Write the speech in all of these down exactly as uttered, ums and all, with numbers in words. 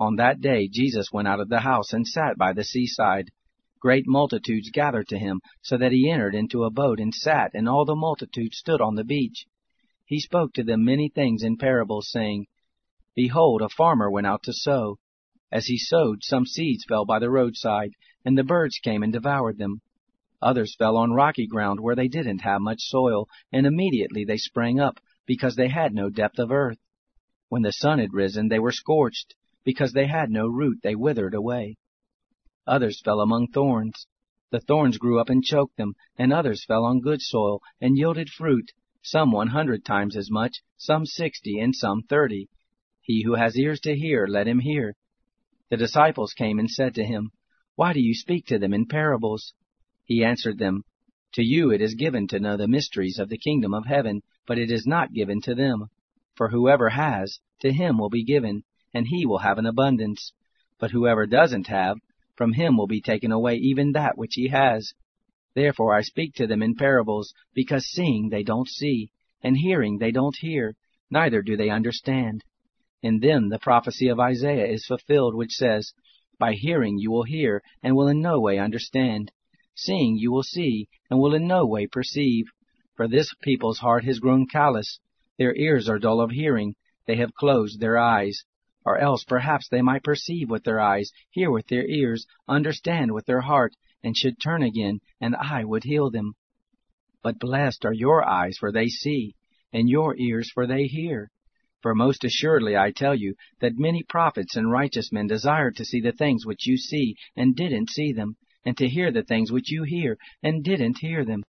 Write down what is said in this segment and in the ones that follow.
On that day Jesus went out of the house and sat by the seaside. Great multitudes gathered to him, so that he entered into a boat and sat, and all the multitude stood on the beach. He spoke to them many things in parables, saying, Behold, a farmer went out to sow. As he sowed, some seeds fell by the roadside, and the birds came and devoured them. Others fell on rocky ground where they didn't have much soil, and immediately they sprang up, because they had no depth of earth. When the sun had risen, they were scorched. Because they had no root, they withered away. Others fell among thorns. The thorns grew up and choked them, and others fell on good soil, and yielded fruit, some one hundred times as much, some sixty, and some thirty. He who has ears to hear, let him hear. The disciples came and said to him, Why do you speak to them in parables? He answered them, To you it is given to know the mysteries of the kingdom of heaven, but it is not given to them. For whoever has, to him will be given, and he will have an abundance. But whoever doesn't have, from him will be taken away even that which he has. Therefore I speak to them in parables, because seeing they don't see, and hearing they don't hear, neither do they understand. In them the prophecy of Isaiah is fulfilled, which says, By hearing you will hear, and will in no way understand. Seeing you will see, and will in no way perceive. For this people's heart has grown callous. Their ears are dull of hearing, they have closed their eyes. Or else perhaps they might perceive with their eyes, hear with their ears, understand with their heart, and should turn again, and I would heal them. But blessed are your eyes, for they see, and your ears, for they hear. For most assuredly I tell you, that many prophets and righteous men desired to see the things which you see, and didn't see them, and to hear the things which you hear, and didn't hear them.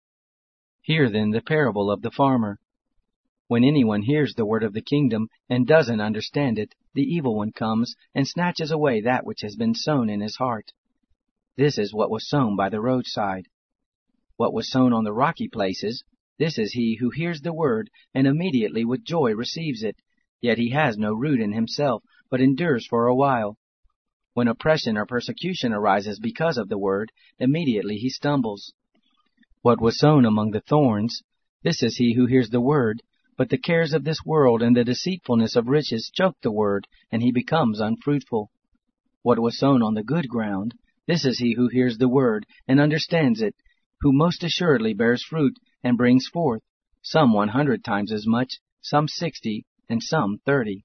Hear then the parable of the farmer. When anyone hears the word of the kingdom, and doesn't understand it, the evil one comes, and snatches away that which has been sown in his heart. This is what was sown by the roadside. What was sown on the rocky places, this is he who hears the word, and immediately with joy receives it, yet he has no root in himself, but endures for a while. When oppression or persecution arises because of the word, immediately he stumbles. What was sown among the thorns, this is he who hears the word, but the cares of this world and the deceitfulness of riches choke the word, and he becomes unfruitful. What was sown on the good ground, this is he who hears the word, and understands it, who most assuredly bears fruit, and brings forth, some one hundred times as much, some sixty, and some thirty.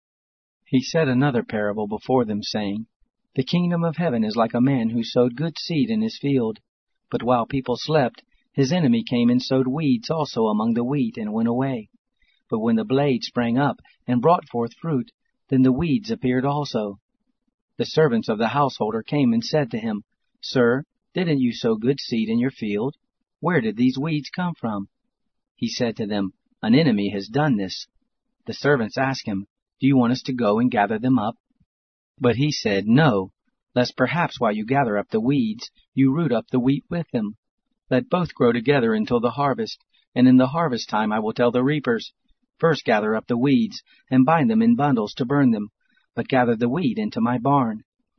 He said another parable before them, saying, The kingdom of heaven is like a man who sowed good seed in his field. But while people slept, his enemy came and sowed weeds also among the wheat, and went away. But when the blade sprang up, and brought forth fruit, then the weeds appeared also. The servants of the householder came and said to him, Sir, didn't you sow good seed in your field? Where did these weeds come from? He said to them, An enemy has done this. The servants asked him, Do you want us to go and gather them up? But he said, No, lest perhaps while you gather up the weeds, you root up the wheat with them. Let both grow together until the harvest, and in the harvest time I will tell the reapers, First gather up the weeds, and bind them in bundles to burn them, but gather the wheat into my barn.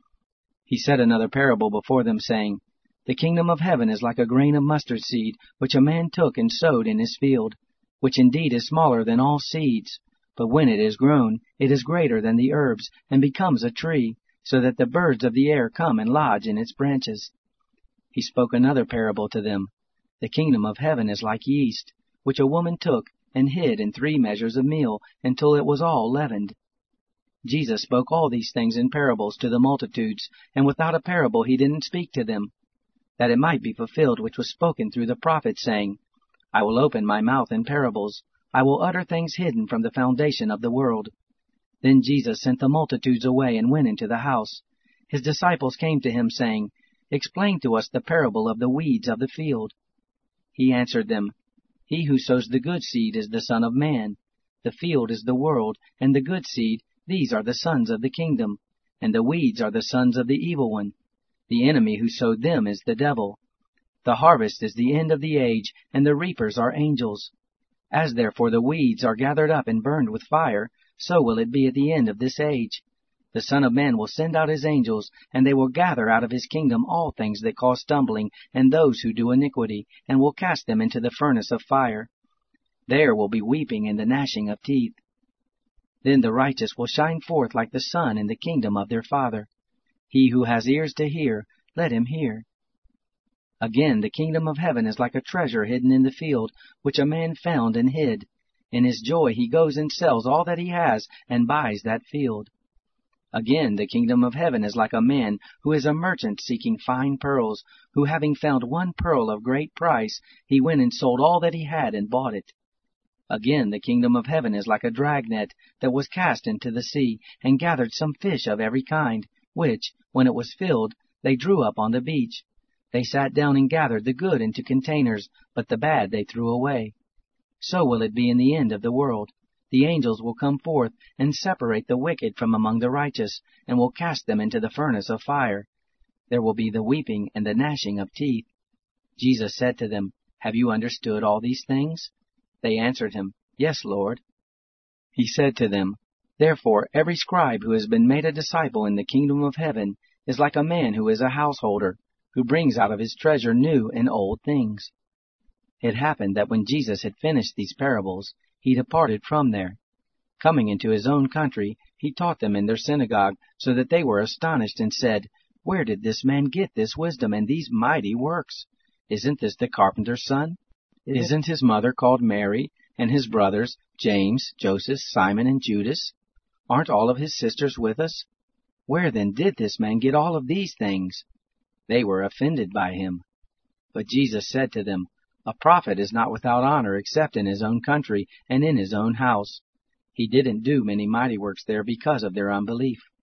He said another parable before them, saying, The kingdom of heaven is like a grain of mustard seed, which a man took and sowed in his field, which indeed is smaller than all seeds. But when it is grown, it is greater than the herbs, and becomes a tree, so that the birds of the air come and lodge in its branches. He spoke another parable to them. The kingdom of heaven is like yeast, which a woman took and hid in three measures of meal, until it was all leavened. Jesus spoke all these things in parables to the multitudes, and without a parable he didn't speak to them, that it might be fulfilled which was spoken through the prophet, saying, I will open my mouth in parables, I will utter things hidden from the foundation of the world. Then Jesus sent the multitudes away and went into the house. His disciples came to him, saying, Explain to us the parable of the weeds of the field. He answered them, He who sows the good seed is the Son of Man. The field is the world, and the good seed, these are the sons of the kingdom, and the weeds are the sons of the evil one. The enemy who sowed them is the devil. The harvest is the end of the age, and the reapers are angels. As therefore the weeds are gathered up and burned with fire, so will it be at the end of this age. The Son of Man will send out his angels, and they will gather out of his kingdom all things that cause stumbling, and those who do iniquity, and will cast them into the furnace of fire. There will be weeping and the gnashing of teeth. Then the righteous will shine forth like the sun in the kingdom of their Father. He who has ears to hear, let him hear. Again, the kingdom of heaven is like a treasure hidden in the field, which a man found and hid. In his joy he goes and sells all that he has, and buys that field. Again, the kingdom of heaven is like a man who is a merchant seeking fine pearls, who having found one pearl of great price, he went and sold all that he had and bought it. Again, the kingdom of heaven is like a dragnet that was cast into the sea, and gathered some fish of every kind, which, when it was filled, they drew up on the beach. They sat down and gathered the good into containers, but the bad they threw away. So will it be in the end of the world. The angels will come forth and separate the wicked from among the righteous, and will cast them into the furnace of fire. There will be the weeping and the gnashing of teeth. Jesus said to them, Have you understood all these things? They answered him, Yes, Lord. He said to them, Therefore every scribe who has been made a disciple in the kingdom of heaven is like a man who is a householder, who brings out of his treasure new and old things. It happened that when Jesus had finished these parables, he departed from there. Coming into his own country, he taught them in their synagogue, so that they were astonished and said, Where did this man get this wisdom and these mighty works? Isn't this the carpenter's son? Isn't his mother called Mary, and his brothers, James, Joseph, Simon, and Judas? Aren't all of his sisters with us? Where then did this man get all of these things? They were offended by him. But Jesus said to them, A prophet is not without honor except in his own country and in his own house. He didn't do many mighty works there because of their unbelief.